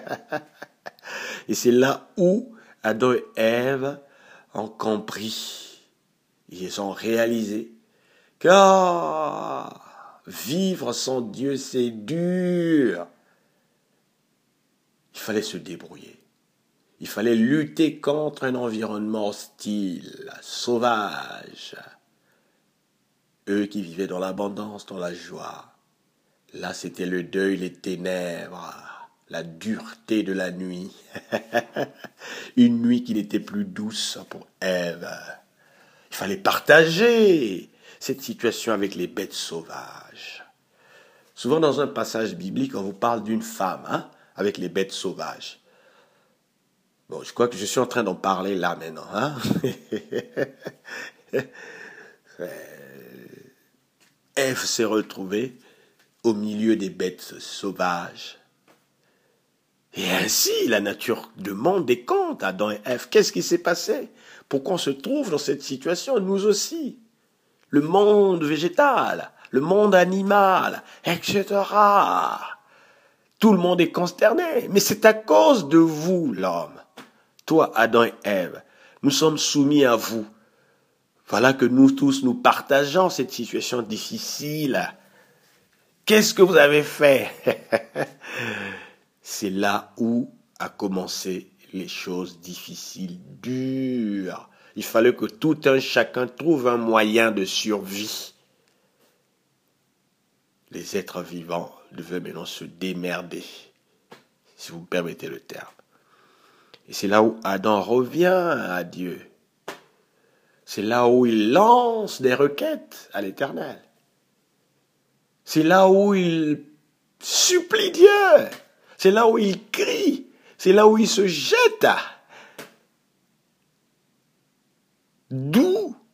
Et c'est là où Adam et Ève ont compris. Ils ont réalisé que vivre sans Dieu, c'est dur. Il fallait se débrouiller. Il fallait lutter contre un environnement hostile, sauvage. Eux qui vivaient dans l'abondance, dans la joie. Là, c'était le deuil, les ténèbres, la dureté de la nuit. Une nuit qui n'était plus douce pour Ève. Il fallait partager cette situation avec les bêtes sauvages. Souvent, dans un passage biblique, on vous parle d'une femme, hein, avec les bêtes sauvages. Bon, je crois que je suis en train d'en parler là maintenant, hein. Ève s'est retrouvée au milieu des bêtes sauvages. Et ainsi, la nature demande des comptes à Adam et Ève. Qu'est-ce qui s'est passé? Pourquoi on se trouve dans cette situation? Nous aussi. Le monde végétal, le monde animal, etc. Tout le monde est consterné. Mais c'est à cause de vous, l'homme. Toi, Adam et Ève, nous sommes soumis à vous. Voilà que nous tous, nous partageons cette situation difficile. Qu'est-ce que vous avez fait? C'est là où a commencé les choses difficiles, dures. Il fallait que tout un chacun trouve un moyen de survie. Les êtres vivants devaient maintenant se démerder, si vous me permettez le terme. Et c'est là où Adam revient à Dieu. C'est là où il lance des requêtes à l'Éternel. C'est là où il supplie Dieu. C'est là où il crie. C'est là où il se jette. D'où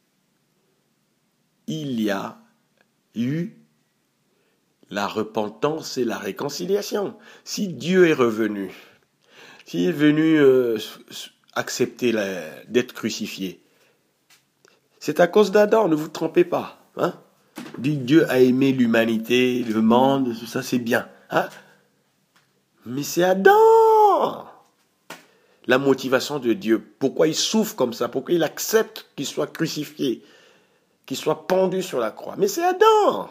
il y a eu la repentance et la réconciliation. Si Dieu est revenu, s'il est venu accepter d'être crucifié, c'est à cause d'Adam, ne vous trompez pas. Hein? dit Dieu a aimé l'humanité, le monde, tout ça, c'est bien. Hein? Mais c'est Adam. La motivation de Dieu. Pourquoi il souffre comme ça? Pourquoi il accepte qu'il soit crucifié? Qu'il soit pendu sur la croix? Mais c'est Adam.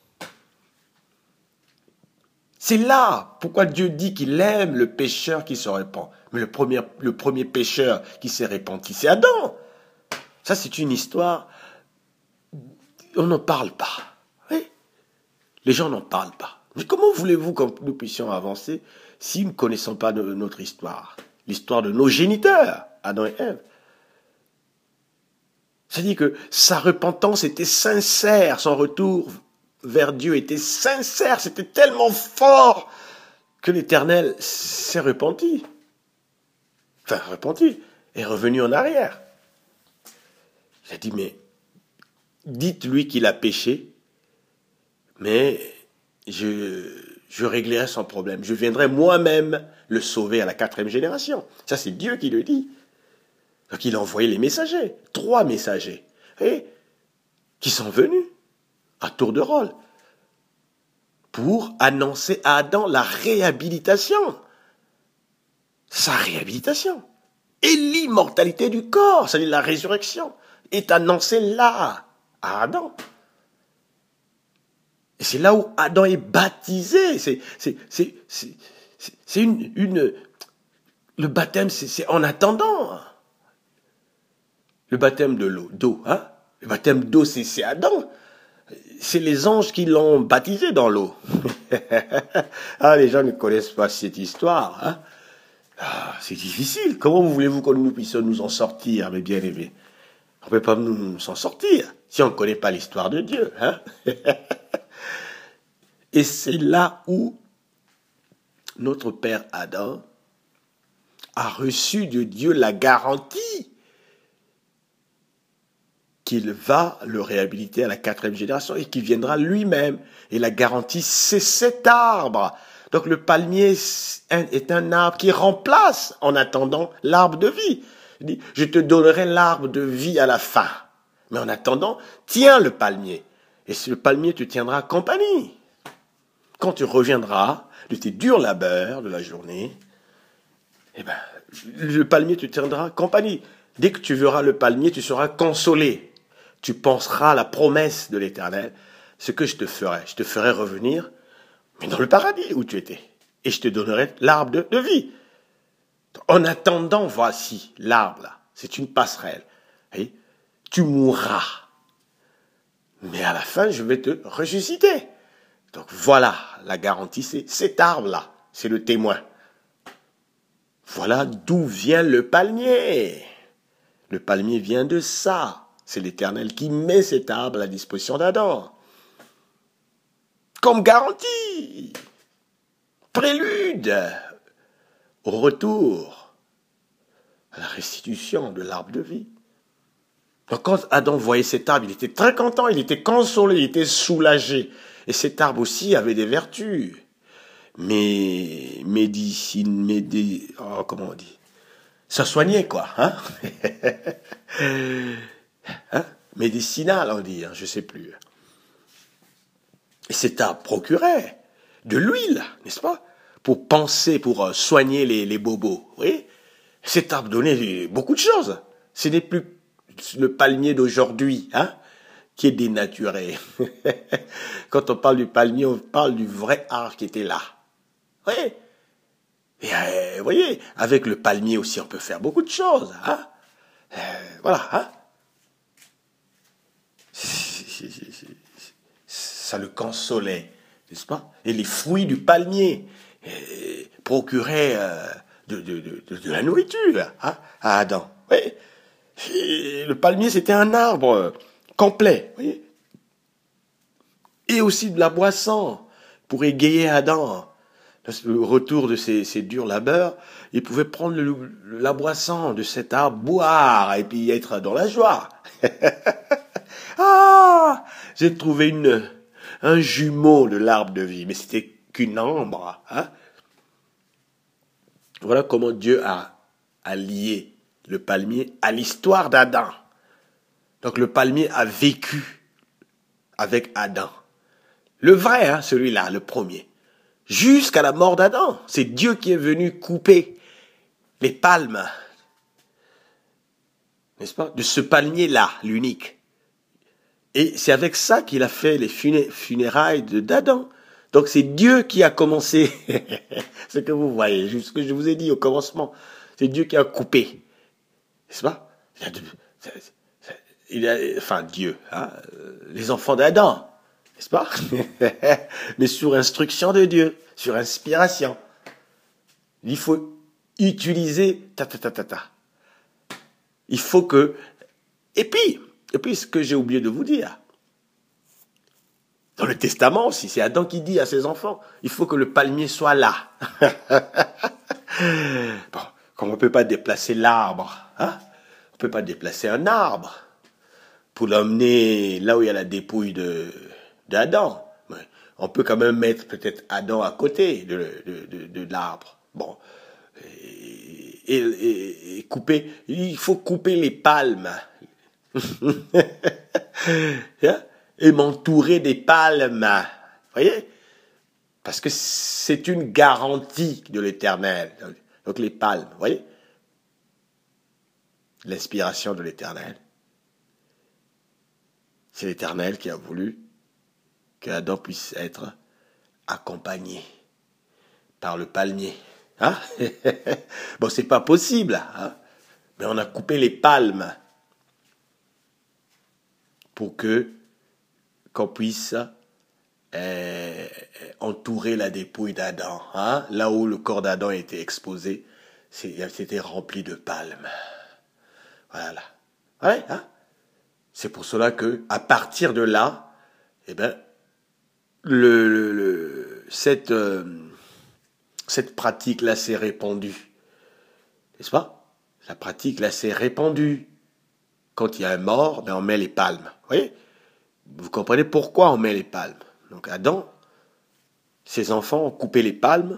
C'est là pourquoi Dieu dit qu'il aime le pécheur qui se répand. Mais le premier pécheur qui s'est repenti, c'est Adam. Ça, c'est une histoire. On n'en parle pas. Oui? Les gens n'en parlent pas. Mais comment voulez-vous que nous puissions avancer si nous ne connaissons pas notre histoire? L'histoire de nos géniteurs, Adam et Ève. C'est-à-dire que sa repentance était sincère, son retour vers Dieu était sincère, c'était tellement fort que l'Éternel s'est repenti. Enfin, repenti, est revenu en arrière. Il a dit, mais dites-lui qu'il a péché, mais je réglerai son problème. Je viendrai moi-même le sauver à la 4e génération. Ça, c'est Dieu qui le dit. Donc, il a envoyé les messagers, 3 messagers, qui sont venus à tour de rôle pour annoncer à Adam la réhabilitation. Sa réhabilitation. Et l'immortalité du corps, c'est-à-dire la résurrection, est annoncée là, à Adam. Et c'est là où Adam est baptisé. Le baptême, c'est en attendant. Le baptême de d'eau, hein? Le baptême d'eau, c'est Adam. C'est les anges qui l'ont baptisé dans l'eau. Ah, les gens ne connaissent pas cette histoire, hein? Ah, c'est difficile. Comment voulez-vous que nous puissions nous en sortir, mes bien-aimés? On ne peut pas nous s'en sortir si on ne connaît pas l'histoire de Dieu, hein? Et c'est là où notre père Adam a reçu de Dieu la garantie qu'il va le réhabiliter à la 4e génération et qu'il viendra lui-même. Et la garantie, c'est cet arbre. Donc le palmier est un arbre qui remplace en attendant l'arbre de vie. Il dit, je te donnerai l'arbre de vie à la fin. Mais en attendant, tiens le palmier. Et le palmier te tiendra compagnie. Quand tu reviendras de tes durs labeurs de la journée, eh ben, le palmier te tiendra compagnie. Dès que tu verras le palmier, tu seras consolé. Tu penseras à la promesse de l'Éternel. Ce que je te ferai revenir, mais dans le paradis où tu étais. Et je te donnerai l'arbre de vie. En attendant, voici l'arbre là. C'est une passerelle. Et tu mourras. Mais à la fin, je vais te ressusciter. Donc voilà, la garantie, c'est cet arbre-là. C'est le témoin. Voilà d'où vient le palmier. Le palmier vient de ça. C'est l'Éternel qui met cet arbre à la disposition d'Adam. Comme garantie. Prélude au retour à la restitution de l'arbre de vie. Donc quand Adam voyait cet arbre, il était très content, il était consolé, il était soulagé. Et cet arbre aussi avait des vertus. Comment on dit? Ça soignait, quoi, hein? Hein? Médicinal, on dit, hein, je sais plus. Et cet arbre procurait de l'huile, n'est-ce pas? Pour penser, pour soigner les bobos, oui? Cet arbre donnait beaucoup de choses. Ce n'est plus le palmier d'aujourd'hui, hein, qui est dénaturé. Quand on parle du palmier, on parle du vrai arbre qui était là. Oui. Et vous voyez, avec le palmier aussi, on peut faire beaucoup de choses, hein. Voilà, hein. Ça le consolait, n'est-ce pas? Et les fruits du palmier procuraient de la nourriture, hein, à Adam. Oui. Et le palmier, c'était un arbre complet, oui. Et aussi de la boisson pour égayer Adam. Le retour de ses durs labeurs, il pouvait prendre la boisson de cet arbre, boire et puis être dans la joie. Ah, j'ai trouvé un jumeau de l'arbre de vie, mais c'était qu'une ombre, hein. Voilà comment Dieu a lié le palmier à l'histoire d'Adam. Donc le palmier a vécu avec Adam. Le vrai, hein, celui-là, le premier. Jusqu'à la mort d'Adam. C'est Dieu qui est venu couper les palmes, n'est-ce pas, de ce palmier-là, l'unique. Et c'est avec ça qu'il a fait les funérailles d'Adam. Donc c'est Dieu qui a commencé ce que vous voyez, ce que je vous ai dit au commencement. C'est Dieu qui a coupé, n'est-ce pas? Enfin Dieu, hein, les enfants d'Adam, n'est-ce pas? Mais sur instruction de Dieu, sur inspiration. Il faut utiliser Il faut que... Et puis ce que j'ai oublié de vous dire, dans le testament aussi, c'est Adam qui dit à ses enfants, il faut que le palmier soit là. Bon, comme on ne peut pas déplacer l'arbre, hein, on ne peut pas déplacer un arbre pour l'emmener là où il y a la dépouille d'Adam. On peut quand même mettre peut-être Adam à côté de l'arbre. Bon, et couper, il faut couper les palmes. Et m'entourer des palmes. Voyez? Parce que c'est une garantie de l'Éternel. Donc les palmes, voyez? L'inspiration de l'Éternel. C'est l'Éternel qui a voulu que Adam puisse être accompagné par le palmier. Hein? Bon, c'est pas possible, hein? Mais on a coupé les palmes pour qu'on puisse entourer la dépouille d'Adam. Hein? Là où le corps d'Adam était exposé, c'était rempli de palmes. Voilà. Ouais, hein? C'est pour cela que, à partir de là, eh ben, cette pratique-là s'est répandue. N'est-ce pas? La pratique-là s'est répandue. Quand il y a un mort, ben on met les palmes. Vous voyez? Vous comprenez pourquoi on met les palmes. Donc Adam, ses enfants ont coupé les palmes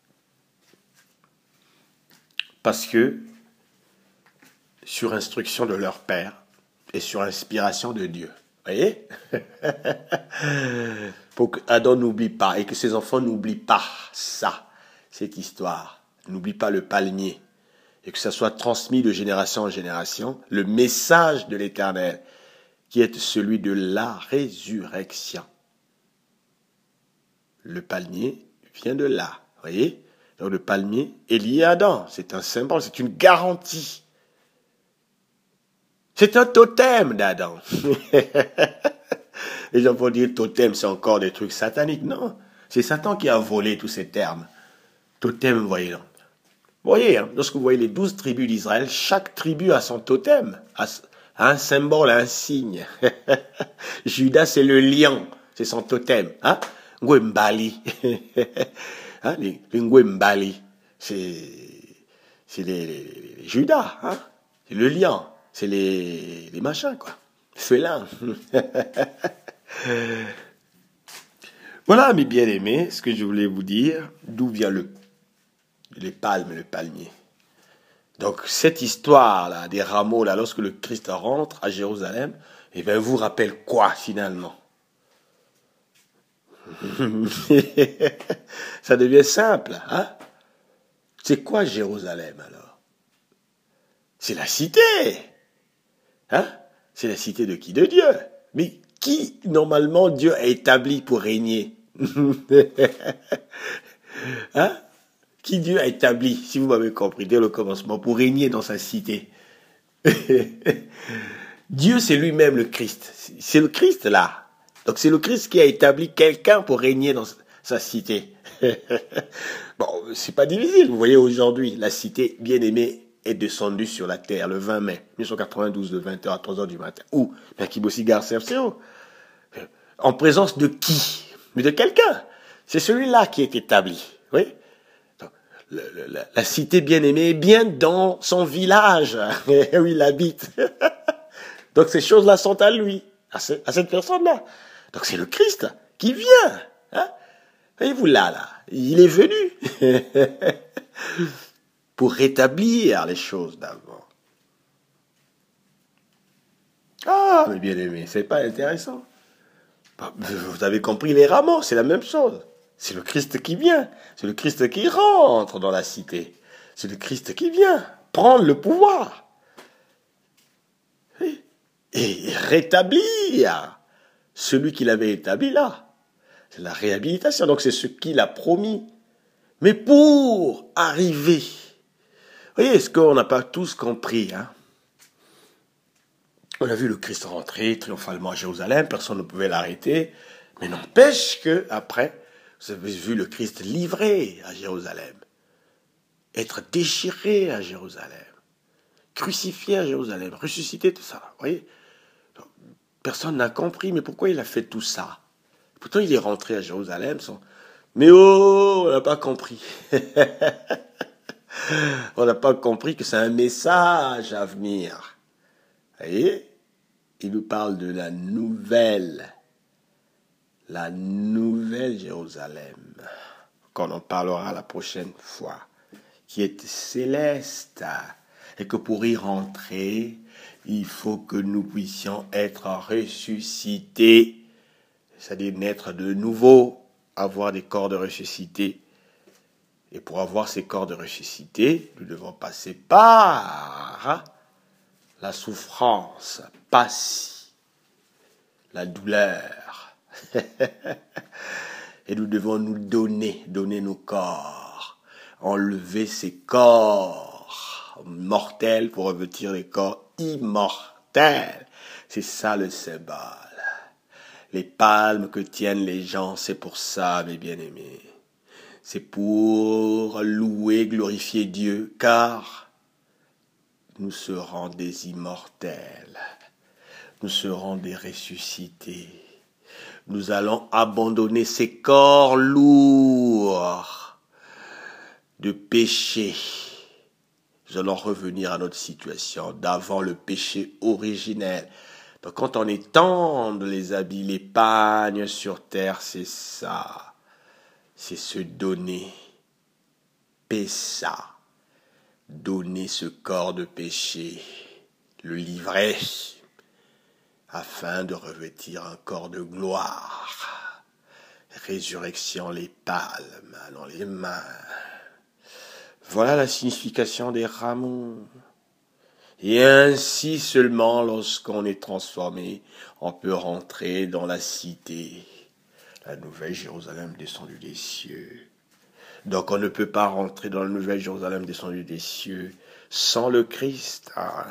parce que, sur instruction de leur père et sur inspiration de Dieu. Vous voyez? Pour qu'Adam n'oublie pas et que ses enfants n'oublient pas ça, cette histoire. N'oublie pas le palmier. Et que ça soit transmis de génération en génération, le message de l'Éternel, qui est celui de la résurrection. Le palmier vient de là, voyez? Donc le palmier est lié à Adam, c'est un symbole, c'est une garantie. C'est un totem d'Adam. Les gens vont dire totem, c'est encore des trucs sataniques. Non, c'est Satan qui a volé tous ces termes. Totem, voyez. Vous voyez, hein, lorsque vous voyez les 12 tribus d'Israël, chaque tribu a son totem, a un symbole, un signe. Judas, c'est le lion, c'est son totem. Hein? Ngwembali. Hein? Les Ngwembali, c'est les Judas. Hein? C'est le lion, c'est les machins, quoi. Félin. Voilà, mes bien-aimés, ce que je voulais vous dire, d'où vient les palmes, le palmier. Donc, cette histoire-là, des rameaux, là, lorsque le Christ rentre à Jérusalem, eh bien, vous rappelle quoi, finalement? Ça devient simple, hein? C'est quoi Jérusalem, alors? C'est la cité, hein? C'est la cité de qui? De Dieu. Mais qui, normalement, Dieu a établi pour régner? Hein? Qui Dieu a établi, si vous m'avez compris, dès le commencement, pour régner dans sa cité. Dieu, c'est lui-même le Christ. C'est le Christ, là. Donc, c'est le Christ qui a établi quelqu'un pour régner dans sa cité. Bon, c'est pas difficile. Vous voyez, aujourd'hui, la cité bien-aimée est descendue sur la terre le 20 mai 1992, de 20h à 3h du matin. Où? Kibosi Garcefseo. En présence de qui? Mais de quelqu'un. C'est celui-là qui est établi. Oui? La cité bien-aimée est bien dans son village où il habite. Donc ces choses-là sont à lui, à cette personne-là. Donc c'est le Christ qui vient. Hein? Voyez-vous là, il est venu pour rétablir les choses d'avant. Ah, mais bien-aimé, c'est pas intéressant. Vous avez compris les rameaux, c'est la même chose. C'est le Christ qui vient. C'est le Christ qui rentre dans la cité. C'est le Christ qui vient prendre le pouvoir. Et rétablir celui qu'il avait établi là. C'est la réhabilitation. Donc c'est ce qu'il a promis. Mais pour arriver, vous voyez, est-ce qu'on n'a pas tous compris, hein? On a vu le Christ rentrer triomphalement à Jérusalem, personne ne pouvait l'arrêter, mais n'empêche que après, vous avez vu le Christ livré à Jérusalem, être déchiré à Jérusalem, crucifié à Jérusalem, ressuscité, tout ça. Vous voyez, personne n'a compris, mais pourquoi il a fait tout ça? Pourtant, il est rentré à Jérusalem sans... Mais oh, on n'a pas compris. On n'a pas compris que c'est un message à venir. Vous voyez? Il nous parle de la nouvelle Jérusalem, qu'on en parlera la prochaine fois, qui est céleste, et que pour y rentrer, il faut que nous puissions être ressuscités, c'est-à-dire naître de nouveau, avoir des corps de ressuscités. Et pour avoir ces corps de ressuscités, nous devons passer par la souffrance, passer la douleur. Et nous devons nous donner nos corps, enlever ces corps mortels pour revêtir les corps immortels. C'est ça le symbole. Les palmes que tiennent les gens, c'est pour ça, mes bien-aimés. C'est pour louer, glorifier Dieu, car nous serons des immortels. Nous serons des ressuscités. Nous allons abandonner ces corps lourds de péché. Nous allons revenir à notre situation d'avant le péché originel. Donc quand on étend les habits, les pagnes sur terre, c'est ça. C'est se donner. Pessa. Donner ce corps de péché. Le livrer. Afin de revêtir un corps de gloire. Résurrection, les palmes dans les mains. Voilà la signification des rameaux. Et ainsi seulement, lorsqu'on est transformé, on peut rentrer dans la cité, la nouvelle Jérusalem descendue des cieux. Donc on ne peut pas rentrer dans la nouvelle Jérusalem descendue des cieux sans le Christ. Ah.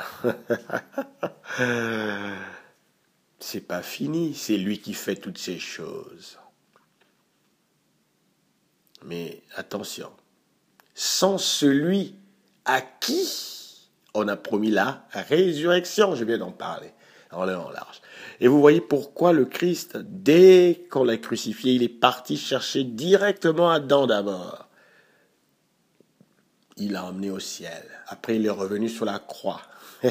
C'est pas fini, c'est lui qui fait toutes ces choses. Mais attention, sans celui à qui on a promis la résurrection, je viens d'en parler, en long en large. Et vous voyez pourquoi le Christ, dès qu'on l'a crucifié, il est parti chercher directement Adam d'abord. Il l'a emmené au ciel. Après, il est revenu sur la croix.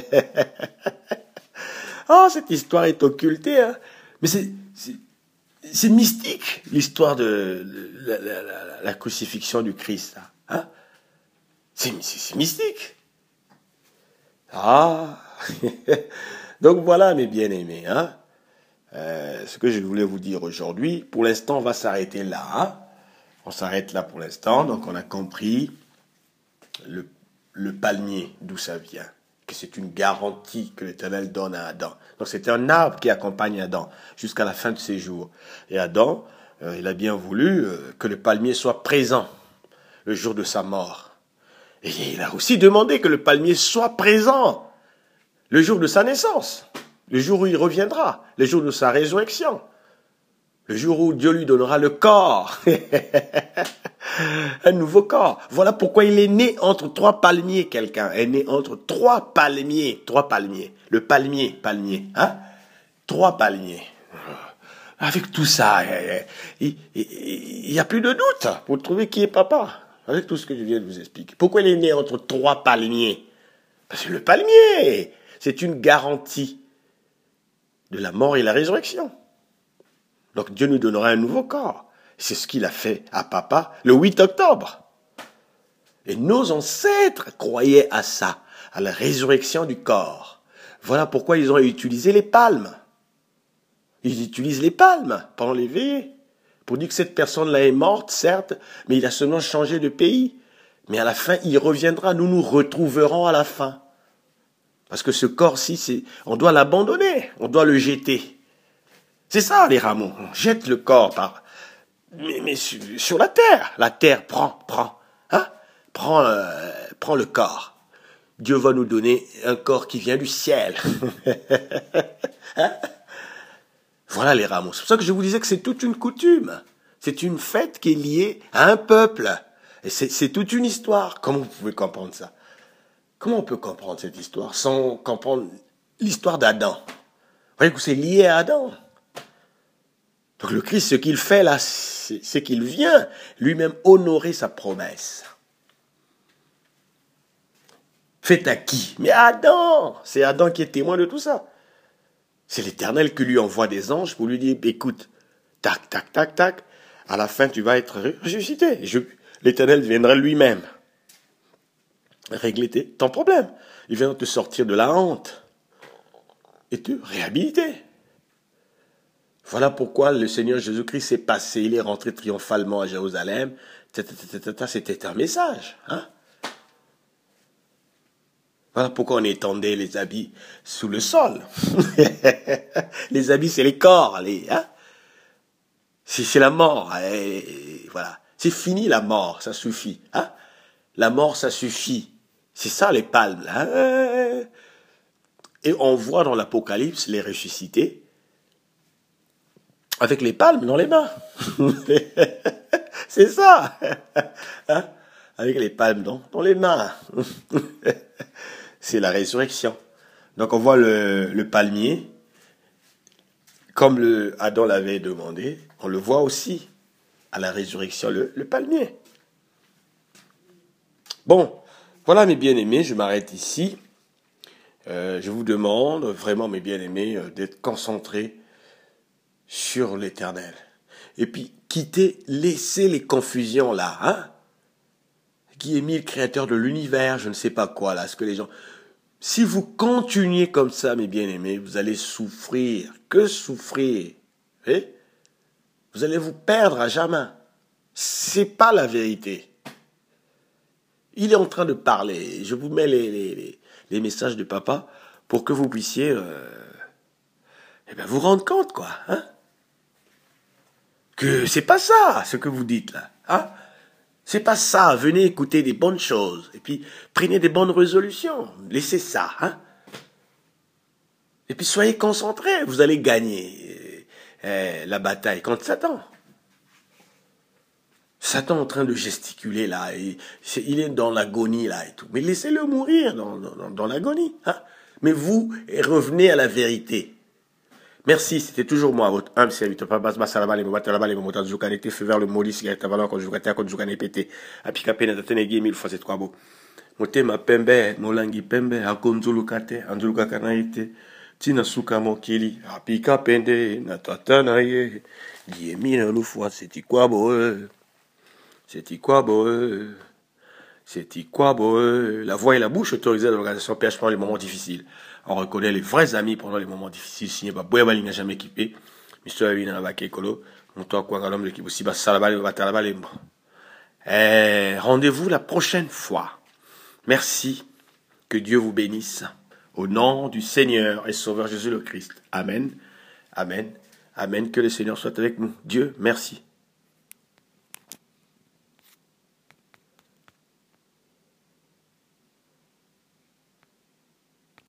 Oh, cette histoire est occultée, hein. Mais c'est mystique, l'histoire de la crucifixion du Christ. Hein. C'est mystique. Ah. Donc voilà, mes bien-aimés. Hein. Ce que je voulais vous dire aujourd'hui, pour l'instant, on va s'arrêter là. Hein. On s'arrête là pour l'instant. Donc on a compris le palmier, d'où ça vient. Que c'est une garantie que l'Éternel donne à Adam. Donc c'est un arbre qui accompagne Adam jusqu'à la fin de ses jours. Et Adam, il a bien voulu que le palmier soit présent le jour de sa mort. Et il a aussi demandé que le palmier soit présent le jour de sa naissance, le jour où il reviendra, le jour de sa résurrection, le jour où Dieu lui donnera le corps. Un nouveau corps. Voilà pourquoi il est né entre trois palmiers, quelqu'un est né entre trois palmiers. Le palmier, hein? Trois palmiers. Avec tout ça, il n'y a plus de doute pour trouver qui est papa. Avec tout ce que je viens de vous expliquer. Pourquoi il est né entre trois palmiers? Parce que le palmier, c'est une garantie de la mort et la résurrection. Donc Dieu nous donnera un nouveau corps. C'est ce qu'il a fait à papa le 8 octobre. Et nos ancêtres croyaient à ça, à la résurrection du corps. Voilà pourquoi ils ont utilisé les palmes. Ils utilisent les palmes pendant les veillées pour dire que cette personne-là est morte, certes, mais il a seulement changé de pays. Mais à la fin, il reviendra. Nous nous retrouverons à la fin. Parce que ce corps-ci, on doit l'abandonner. On doit le jeter. C'est ça, les rameaux. On jette le corps mais sur la terre. La terre prend. Hein? Prend le corps. Dieu va nous donner un corps qui vient du ciel. Hein? Voilà les rameaux. C'est pour ça que je vous disais que c'est toute une coutume. C'est une fête qui est liée à un peuple. Et c'est toute une histoire. Comment vous pouvez comprendre ça? Comment on peut comprendre cette histoire sans comprendre l'histoire d'Adam? Vous voyez que c'est lié à Adam. Donc le Christ, ce qu'il fait là, c'est qu'il vient lui-même honorer sa promesse. Fait à qui? Mais à Adam. C'est Adam qui est témoin de tout ça. C'est l'Éternel qui lui envoie des anges pour lui dire, écoute, tac, tac, tac, tac, à la fin tu vas être ressuscité. L'Éternel viendra lui-même régler ton problème. Il viendra te sortir de la honte et te réhabiliter. Voilà pourquoi le Seigneur Jésus-Christ s'est passé, il est rentré triomphalement à Jérusalem. C'était un message. Hein? Voilà pourquoi on étendait les habits sous le sol. Les habits, c'est les corps. Hein? C'est la mort. Voilà. C'est fini la mort, ça suffit. Hein? La mort, ça suffit. C'est ça les palmes. Hein? Et on voit dans l'Apocalypse les ressuscités avec les palmes dans les mains. C'est ça. Hein? Avec les palmes dans les mains. C'est la résurrection. Donc on voit le palmier, comme Adam l'avait demandé, on le voit aussi à la résurrection, le palmier. Bon, voilà mes bien-aimés, je m'arrête ici. Je vous demande vraiment, mes bien-aimés, d'être concentrés sur l'Éternel. Et puis, laissez les confusions là, hein? Qui est mis le créateur de l'univers, je ne sais pas quoi là, ce que les gens... Si vous continuez comme ça, mes bien-aimés, vous allez souffrir. Que souffrir? Vous allez vous perdre à jamais. C'est pas la vérité. Il est en train de parler. Je vous mets les messages de papa pour que vous puissiez vous rendre compte, quoi. Hein? Que c'est pas ça, ce que vous dites là. Hein? C'est pas ça. Venez écouter des bonnes choses. Et puis, prenez des bonnes résolutions. Laissez ça. Hein? Et puis, soyez concentrés. Vous allez gagner la bataille contre Satan. Satan est en train de gesticuler là. Il est dans l'agonie là et tout. Mais laissez-le mourir dans l'agonie. Hein? Mais vous, revenez à la vérité. Merci, c'était toujours moi, votre âme serviteur. Papa, salama, les moments, les moments, quand été fait vers le maudit, si tu as quand je gagne pété. Apika pena, t'as tenu mille fois, c'est trois beaux. Motema pembe, molangi pembe, akonzulu kate, anzulu kakanaite, tina suka mokili, apika pende, natatana ye, diemi na lufwa, c'est quoi beau, c'est quoi beau, c'est quoi beau, la voix et la bouche autorisée à l'organisation PH pendant les moments difficiles. On reconnaît les vrais amis pendant les moments difficiles. Signé par Boyabali n'a jamais équipé. Mister Avina n'a pas écolo. Mon toi, quoi, l'homme de l'équipe aussi, bah, salabale, va talabale. Rendez-vous la prochaine fois. Merci. Que Dieu vous bénisse. Au nom du Seigneur et Sauveur Jésus le Christ. Amen. Amen. Amen. Que le Seigneur soit avec nous. Dieu, merci.